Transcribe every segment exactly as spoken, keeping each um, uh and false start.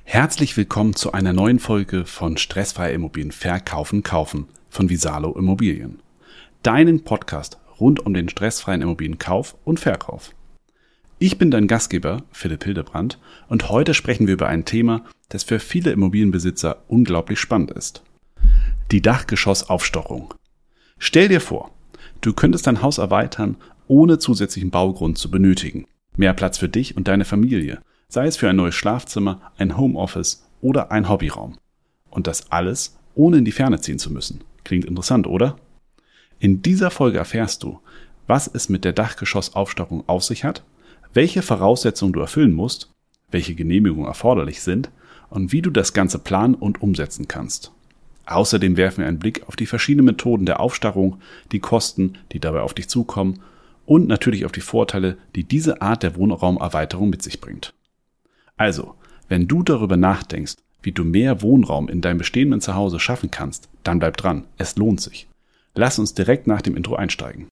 Herzlich willkommen zu einer neuen Folge von Stressfreie Immobilien verkaufen, kaufen von Visalo Immobilien. Deinen Podcast rund um den stressfreien Immobilienkauf und Verkauf. Ich bin dein Gastgeber, Philipp Hildebrand, und heute sprechen wir über ein Thema, das für viele Immobilienbesitzer unglaublich spannend ist. Die Dachgeschossaufstockung. Stell dir vor, du könntest dein Haus erweitern, ohne zusätzlichen Baugrund zu benötigen. Mehr Platz für dich und deine Familie, sei es für ein neues Schlafzimmer, ein Homeoffice oder ein Hobbyraum. Und das alles, ohne in die Ferne ziehen zu müssen. Klingt interessant, oder? In dieser Folge erfährst du, was es mit der Dachgeschossaufstockung auf sich hat, welche Voraussetzungen du erfüllen musst, welche Genehmigungen erforderlich sind und wie du das Ganze planen und umsetzen kannst. Außerdem werfen wir einen Blick auf die verschiedenen Methoden der Aufstockung, die Kosten, die dabei auf dich zukommen und natürlich auf die Vorteile, die diese Art der Wohnraumerweiterung mit sich bringt. Also, wenn du darüber nachdenkst, wie du mehr Wohnraum in deinem bestehenden Zuhause schaffen kannst, dann bleib dran, es lohnt sich. Lass uns direkt nach dem Intro einsteigen.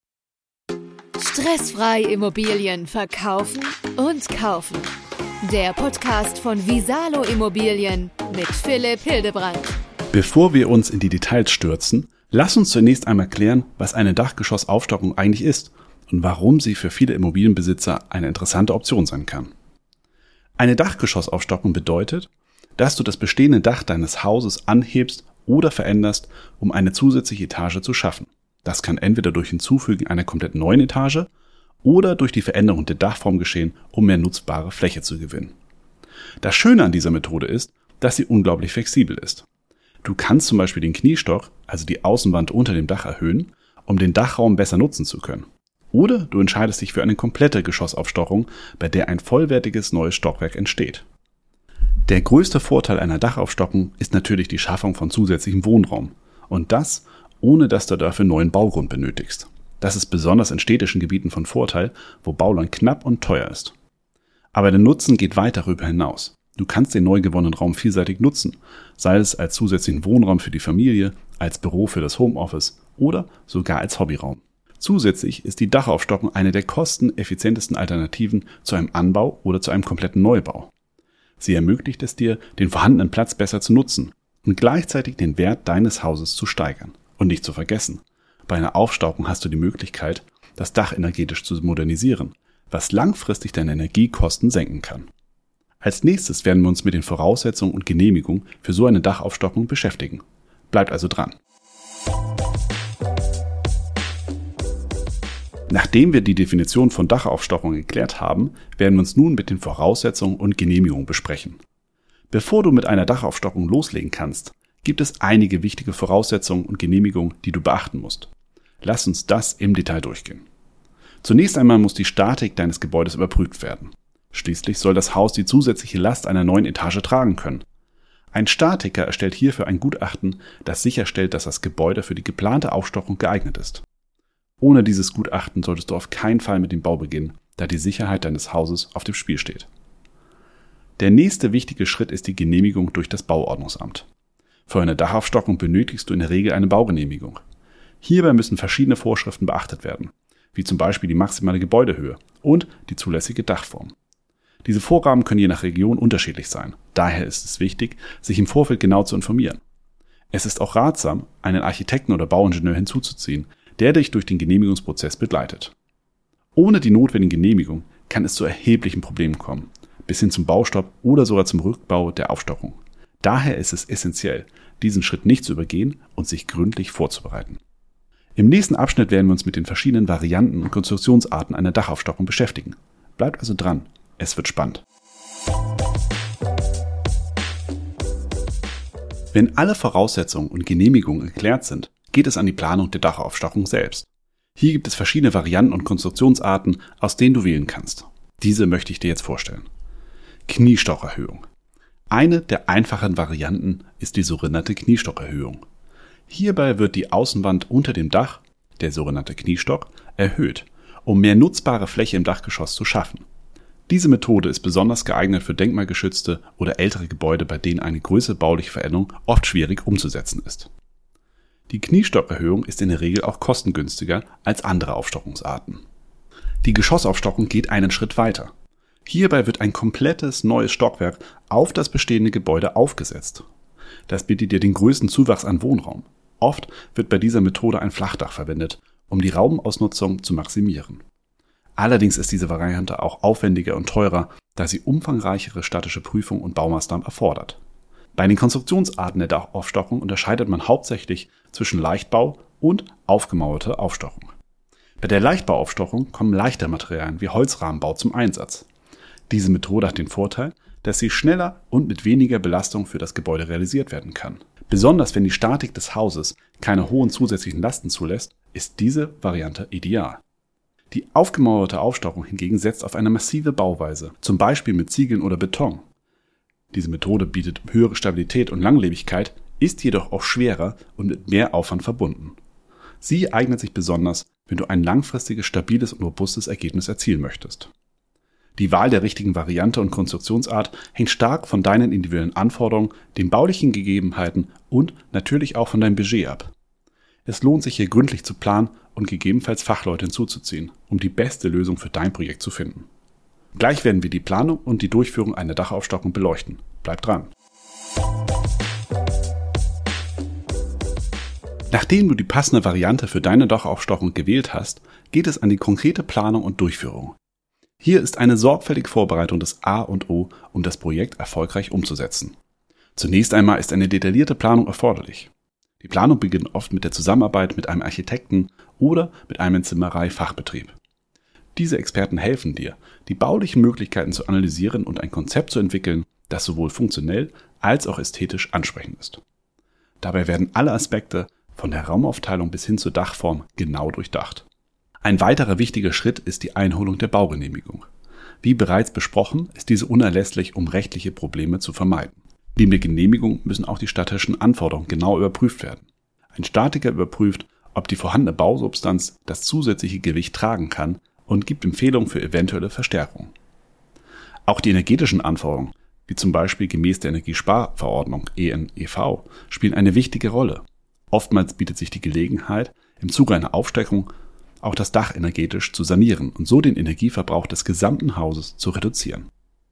Stressfrei Immobilien verkaufen und kaufen. Der Podcast von Visalo Immobilien mit Philipp Hildebrand. Bevor wir uns in die Details stürzen, lass uns zunächst einmal klären, was eine Dachgeschossaufstockung eigentlich ist und warum sie für viele Immobilienbesitzer eine interessante Option sein kann. Eine Dachgeschossaufstockung bedeutet, dass du das bestehende Dach deines Hauses anhebst oder veränderst, um eine zusätzliche Etage zu schaffen. Das kann entweder durch Hinzufügen einer komplett neuen Etage oder durch die Veränderung der Dachform geschehen, um mehr nutzbare Fläche zu gewinnen. Das Schöne an dieser Methode ist, dass sie unglaublich flexibel ist. Du kannst zum Beispiel den Kniestock, also die Außenwand unter dem Dach, erhöhen, um den Dachraum besser nutzen zu können. Oder du entscheidest dich für eine komplette Geschossaufstockung, bei der ein vollwertiges neues Stockwerk entsteht. Der größte Vorteil einer Dachaufstockung ist natürlich die Schaffung von zusätzlichem Wohnraum. Und das, ohne dass du dafür neuen Baugrund benötigst. Das ist besonders in städtischen Gebieten von Vorteil, wo Bauland knapp und teuer ist. Aber der Nutzen geht weit darüber hinaus. Du kannst den neu gewonnenen Raum vielseitig nutzen, sei es als zusätzlichen Wohnraum für die Familie, als Büro für das Homeoffice oder sogar als Hobbyraum. Zusätzlich ist die Dachaufstockung eine der kosteneffizientesten Alternativen zu einem Anbau oder zu einem kompletten Neubau. Sie ermöglicht es dir, den vorhandenen Platz besser zu nutzen und gleichzeitig den Wert deines Hauses zu steigern. Und nicht zu vergessen, bei einer Aufstockung hast du die Möglichkeit, das Dach energetisch zu modernisieren, was langfristig deine Energiekosten senken kann. Als nächstes werden wir uns mit den Voraussetzungen und Genehmigungen für so eine Dachaufstockung beschäftigen. Bleibt also dran. Nachdem wir die Definition von Dachaufstockung geklärt haben, werden wir uns nun mit den Voraussetzungen und Genehmigungen besprechen. Bevor du mit einer Dachaufstockung loslegen kannst, gibt es einige wichtige Voraussetzungen und Genehmigungen, die du beachten musst. Lass uns das im Detail durchgehen. Zunächst einmal muss die Statik deines Gebäudes überprüft werden. Schließlich soll das Haus die zusätzliche Last einer neuen Etage tragen können. Ein Statiker erstellt hierfür ein Gutachten, das sicherstellt, dass das Gebäude für die geplante Aufstockung geeignet ist. Ohne dieses Gutachten solltest du auf keinen Fall mit dem Bau beginnen, da die Sicherheit deines Hauses auf dem Spiel steht. Der nächste wichtige Schritt ist die Genehmigung durch das Bauordnungsamt. Für eine Dachaufstockung benötigst du in der Regel eine Baugenehmigung. Hierbei müssen verschiedene Vorschriften beachtet werden, wie zum Beispiel die maximale Gebäudehöhe und die zulässige Dachform. Diese Vorgaben können je nach Region unterschiedlich sein. Daher ist es wichtig, sich im Vorfeld genau zu informieren. Es ist auch ratsam, einen Architekten oder Bauingenieur hinzuzuziehen, der dich durch den Genehmigungsprozess begleitet. Ohne die notwendige Genehmigung kann es zu erheblichen Problemen kommen, bis hin zum Baustopp oder sogar zum Rückbau der Aufstockung. Daher ist es essentiell, diesen Schritt nicht zu übergehen und sich gründlich vorzubereiten. Im nächsten Abschnitt werden wir uns mit den verschiedenen Varianten und Konstruktionsarten einer Dachaufstockung beschäftigen. Bleibt also dran, es wird spannend. Wenn alle Voraussetzungen und Genehmigungen geklärt sind, geht es an die Planung der Dachaufstockung selbst. Hier gibt es verschiedene Varianten und Konstruktionsarten, aus denen du wählen kannst. Diese möchte ich dir jetzt vorstellen. Kniestockerhöhung. Eine der einfachen Varianten ist die sogenannte Kniestockerhöhung. Hierbei wird die Außenwand unter dem Dach, der sogenannte Kniestock, erhöht, um mehr nutzbare Fläche im Dachgeschoss zu schaffen. Diese Methode ist besonders geeignet für denkmalgeschützte oder ältere Gebäude, bei denen eine größere bauliche Veränderung oft schwierig umzusetzen ist. Die Kniestockerhöhung ist in der Regel auch kostengünstiger als andere Aufstockungsarten. Die Geschossaufstockung geht einen Schritt weiter. Hierbei wird ein komplettes neues Stockwerk auf das bestehende Gebäude aufgesetzt. Das bietet dir den größten Zuwachs an Wohnraum. Oft wird bei dieser Methode ein Flachdach verwendet, um die Raumausnutzung zu maximieren. Allerdings ist diese Variante auch aufwendiger und teurer, da sie umfangreichere statische Prüfungen und Baumaßnahmen erfordert. Bei den Konstruktionsarten der Dachaufstockung unterscheidet man hauptsächlich zwischen Leichtbau und aufgemauerte Aufstockung. Bei der Leichtbauaufstockung kommen leichte Materialien wie Holzrahmenbau zum Einsatz. Diese Methode hat den Vorteil, dass sie schneller und mit weniger Belastung für das Gebäude realisiert werden kann. Besonders wenn die Statik des Hauses keine hohen zusätzlichen Lasten zulässt, ist diese Variante ideal. Die aufgemauerte Aufstockung hingegen setzt auf eine massive Bauweise, zum Beispiel mit Ziegeln oder Beton. Diese Methode bietet höhere Stabilität und Langlebigkeit, ist jedoch auch schwerer und mit mehr Aufwand verbunden. Sie eignet sich besonders, wenn du ein langfristiges, stabiles und robustes Ergebnis erzielen möchtest. Die Wahl der richtigen Variante und Konstruktionsart hängt stark von deinen individuellen Anforderungen, den baulichen Gegebenheiten und natürlich auch von deinem Budget ab. Es lohnt sich hier gründlich zu planen und gegebenenfalls Fachleute hinzuzuziehen, um die beste Lösung für dein Projekt zu finden. Gleich werden wir die Planung und die Durchführung einer Dachaufstockung beleuchten. Bleib dran! Nachdem du die passende Variante für deine Dachaufstockung gewählt hast, geht es an die konkrete Planung und Durchführung. Hier ist eine sorgfältige Vorbereitung das A und O, um das Projekt erfolgreich umzusetzen. Zunächst einmal ist eine detaillierte Planung erforderlich. Die Planung beginnt oft mit der Zusammenarbeit mit einem Architekten oder mit einem Zimmerei-Fachbetrieb. Diese Experten helfen dir, die baulichen Möglichkeiten zu analysieren und ein Konzept zu entwickeln, das sowohl funktionell als auch ästhetisch ansprechend ist. Dabei werden alle Aspekte von der Raumaufteilung bis hin zur Dachform genau durchdacht. Ein weiterer wichtiger Schritt ist die Einholung der Baugenehmigung. Wie bereits besprochen, ist diese unerlässlich, um rechtliche Probleme zu vermeiden. Neben der Genehmigung müssen auch die statischen Anforderungen genau überprüft werden. Ein Statiker überprüft, ob die vorhandene Bausubstanz das zusätzliche Gewicht tragen kann und gibt Empfehlungen für eventuelle Verstärkungen. Auch die energetischen Anforderungen, wie zum Beispiel gemäß der Energiesparverordnung E N E V, spielen eine wichtige Rolle. Oftmals bietet sich die Gelegenheit, im Zuge einer Aufstockung auch das Dach energetisch zu sanieren und so den Energieverbrauch des gesamten Hauses zu reduzieren.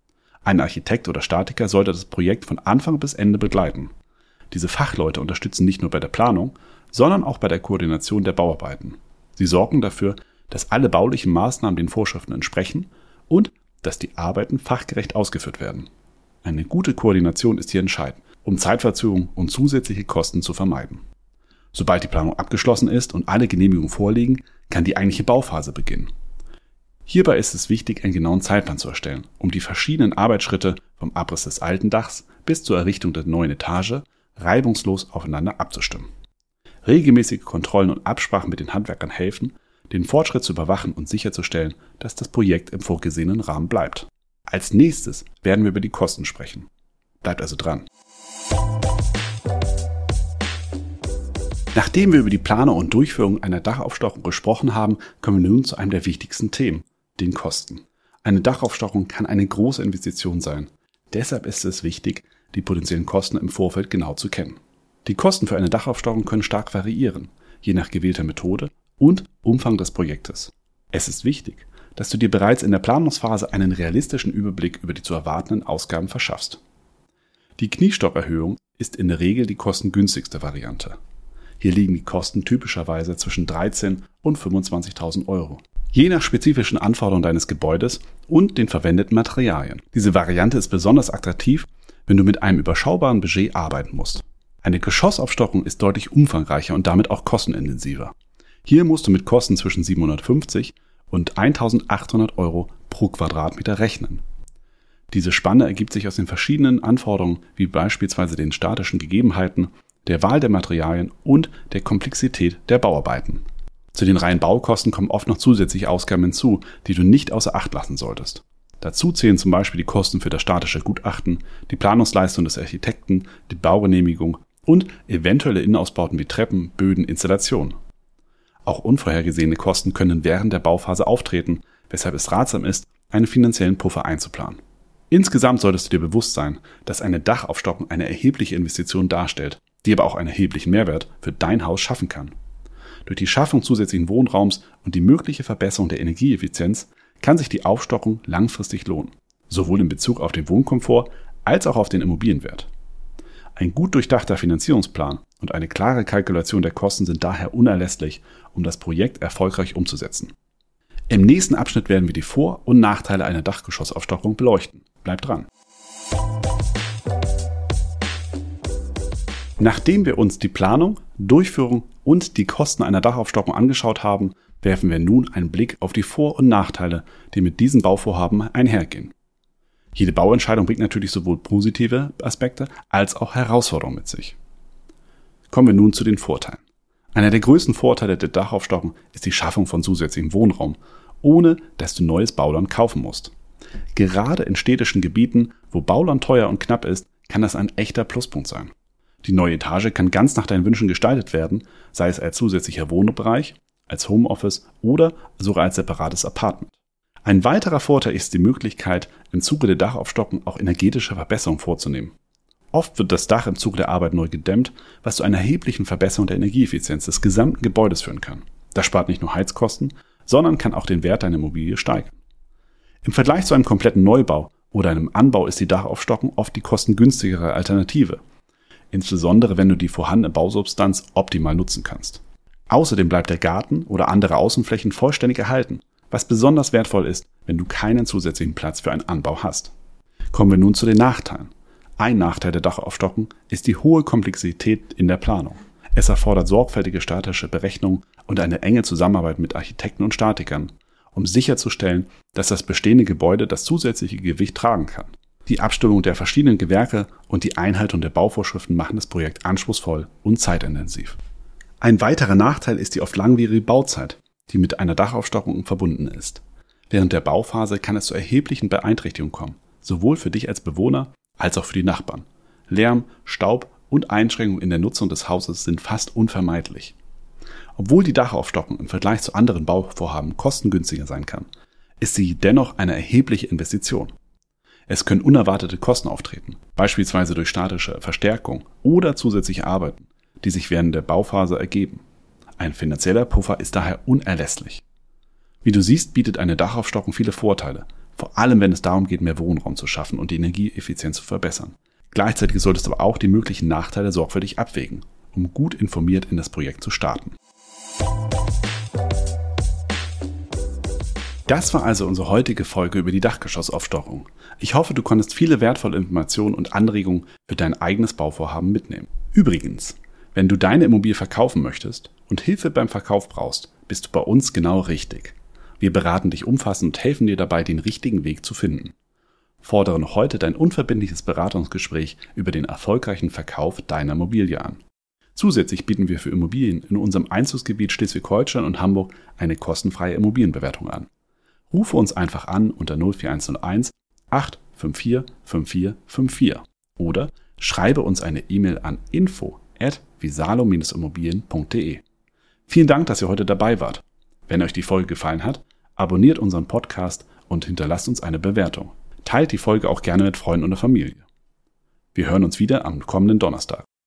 Ein Architekt oder Statiker sollte das Projekt von Anfang bis Ende begleiten. Diese Fachleute unterstützen nicht nur bei der Planung, sondern auch bei der Koordination der Bauarbeiten. Sie sorgen dafür, dass alle baulichen Maßnahmen den Vorschriften entsprechen und dass die Arbeiten fachgerecht ausgeführt werden. Eine gute Koordination ist hier entscheidend, um Zeitverzögerung und zusätzliche Kosten zu vermeiden. Sobald die Planung abgeschlossen ist und alle Genehmigungen vorliegen, kann die eigentliche Bauphase beginnen. Hierbei ist es wichtig, einen genauen Zeitplan zu erstellen, um die verschiedenen Arbeitsschritte vom Abriss des alten Dachs bis zur Errichtung der neuen Etage reibungslos aufeinander abzustimmen. Regelmäßige Kontrollen und Absprachen mit den Handwerkern helfen, den Fortschritt zu überwachen und sicherzustellen, dass das Projekt im vorgesehenen Rahmen bleibt. Als nächstes werden wir über die Kosten sprechen. Bleibt also dran. Nachdem wir über die Planung und Durchführung einer Dachaufstockung gesprochen haben, kommen wir nun zu einem der wichtigsten Themen, den Kosten. Eine Dachaufstockung kann eine große Investition sein. Deshalb ist es wichtig, die potenziellen Kosten im Vorfeld genau zu kennen. Die Kosten für eine Dachaufstockung können stark variieren, je nach gewählter Methode und Umfang des Projektes. Es ist wichtig, dass du dir bereits in der Planungsphase einen realistischen Überblick über die zu erwartenden Ausgaben verschaffst. Die Kniestockerhöhung ist in der Regel die kostengünstigste Variante. Hier liegen die Kosten typischerweise zwischen dreizehntausend und fünfundzwanzigtausend Euro. Je nach spezifischen Anforderungen deines Gebäudes und den verwendeten Materialien. Diese Variante ist besonders attraktiv, wenn du mit einem überschaubaren Budget arbeiten musst. Eine Geschossaufstockung ist deutlich umfangreicher und damit auch kostenintensiver. Hier musst du mit Kosten zwischen siebenhundertfünfzig und eintausendachthundert Euro pro Quadratmeter rechnen. Diese Spanne ergibt sich aus den verschiedenen Anforderungen, wie beispielsweise den statischen Gegebenheiten, der Wahl der Materialien und der Komplexität der Bauarbeiten. Zu den reinen Baukosten kommen oft noch zusätzliche Ausgaben hinzu, die du nicht außer Acht lassen solltest. Dazu zählen zum Beispiel die Kosten für das statische Gutachten, die Planungsleistung des Architekten, die Baugenehmigung und eventuelle Innenausbauten wie Treppen, Böden, Installationen. Auch unvorhergesehene Kosten können während der Bauphase auftreten, weshalb es ratsam ist, einen finanziellen Puffer einzuplanen. Insgesamt solltest du dir bewusst sein, dass eine Dachaufstockung eine erhebliche Investition darstellt, die aber auch einen erheblichen Mehrwert für dein Haus schaffen kann. Durch die Schaffung zusätzlichen Wohnraums und die mögliche Verbesserung der Energieeffizienz kann sich die Aufstockung langfristig lohnen. sowohl in Bezug auf den Wohnkomfort als auch auf den Immobilienwert. Ein gut durchdachter Finanzierungsplan und eine klare Kalkulation der Kosten sind daher unerlässlich, um das Projekt erfolgreich umzusetzen. Im nächsten Abschnitt werden wir die Vor- und Nachteile einer Dachgeschossaufstockung beleuchten. Bleibt dran! Nachdem wir uns die Planung, Durchführung und die Kosten einer Dachaufstockung angeschaut haben, werfen wir nun einen Blick auf die Vor- und Nachteile, die mit diesem Bauvorhaben einhergehen. Jede Bauentscheidung bringt natürlich sowohl positive Aspekte als auch Herausforderungen mit sich. Kommen wir nun zu den Vorteilen. Einer der größten Vorteile der Dachaufstockung ist die Schaffung von zusätzlichem Wohnraum, ohne dass du neues Bauland kaufen musst. Gerade in städtischen Gebieten, wo Bauland teuer und knapp ist, kann das ein echter Pluspunkt sein. Die neue Etage kann ganz nach deinen Wünschen gestaltet werden, sei es als zusätzlicher Wohnbereich, als Homeoffice oder sogar als separates Apartment. Ein weiterer Vorteil ist die Möglichkeit, im Zuge der Dachaufstockung auch energetische Verbesserungen vorzunehmen. Oft wird das Dach im Zuge der Arbeit neu gedämmt, was zu einer erheblichen Verbesserung der Energieeffizienz des gesamten Gebäudes führen kann. Das spart nicht nur Heizkosten, sondern kann auch den Wert deiner Immobilie steigern. Im Vergleich zu einem kompletten Neubau oder einem Anbau ist die Dachaufstockung oft die kostengünstigere Alternative, insbesondere wenn du die vorhandene Bausubstanz optimal nutzen kannst. Außerdem bleibt der Garten oder andere Außenflächen vollständig erhalten, was besonders wertvoll ist, wenn du keinen zusätzlichen Platz für einen Anbau hast. Kommen wir nun zu den Nachteilen. Ein Nachteil der Dachaufstockung ist die hohe Komplexität in der Planung. Es erfordert sorgfältige statische Berechnungen und eine enge Zusammenarbeit mit Architekten und Statikern, um sicherzustellen, dass das bestehende Gebäude das zusätzliche Gewicht tragen kann. Die Abstimmung der verschiedenen Gewerke und die Einhaltung der Bauvorschriften machen das Projekt anspruchsvoll und zeitintensiv. Ein weiterer Nachteil ist die oft langwierige Bauzeit, die mit einer Dachaufstockung verbunden ist. Während der Bauphase kann es zu erheblichen Beeinträchtigungen kommen, sowohl für dich als Bewohner als auch für die Nachbarn. Lärm, Staub und Einschränkungen in der Nutzung des Hauses sind fast unvermeidlich. Obwohl die Dachaufstockung im Vergleich zu anderen Bauvorhaben kostengünstiger sein kann, ist sie dennoch eine erhebliche Investition. Es können unerwartete Kosten auftreten, beispielsweise durch statische Verstärkung oder zusätzliche Arbeiten, die sich während der Bauphase ergeben. Ein finanzieller Puffer ist daher unerlässlich. Wie du siehst, bietet eine Dachaufstockung viele Vorteile, vor allem wenn es darum geht, mehr Wohnraum zu schaffen und die Energieeffizienz zu verbessern. Gleichzeitig solltest du aber auch die möglichen Nachteile sorgfältig abwägen, um gut informiert in das Projekt zu starten. Das war also unsere heutige Folge über die Dachgeschossaufstockung. Ich hoffe, du konntest viele wertvolle Informationen und Anregungen für dein eigenes Bauvorhaben mitnehmen. Übrigens, wenn du deine Immobilie verkaufen möchtest und Hilfe beim Verkauf brauchst, bist du bei uns genau richtig. Wir beraten dich umfassend und helfen dir dabei, den richtigen Weg zu finden. Fordere noch heute dein unverbindliches Beratungsgespräch über den erfolgreichen Verkauf deiner Immobilie an. Zusätzlich bieten wir für Immobilien in unserem Einzugsgebiet Schleswig-Holstein und Hamburg eine kostenfreie Immobilienbewertung an. Rufe uns einfach an unter null vier eins null eins acht fünf vier fünf vier fünf vier oder schreibe uns eine E-Mail an info at visalo Bindestrich immobilien punkt de. Vielen Dank, dass ihr heute dabei wart. Wenn euch die Folge gefallen hat, abonniert unseren Podcast und hinterlasst uns eine Bewertung. Teilt die Folge auch gerne mit Freunden und der Familie. Wir hören uns wieder am kommenden Donnerstag.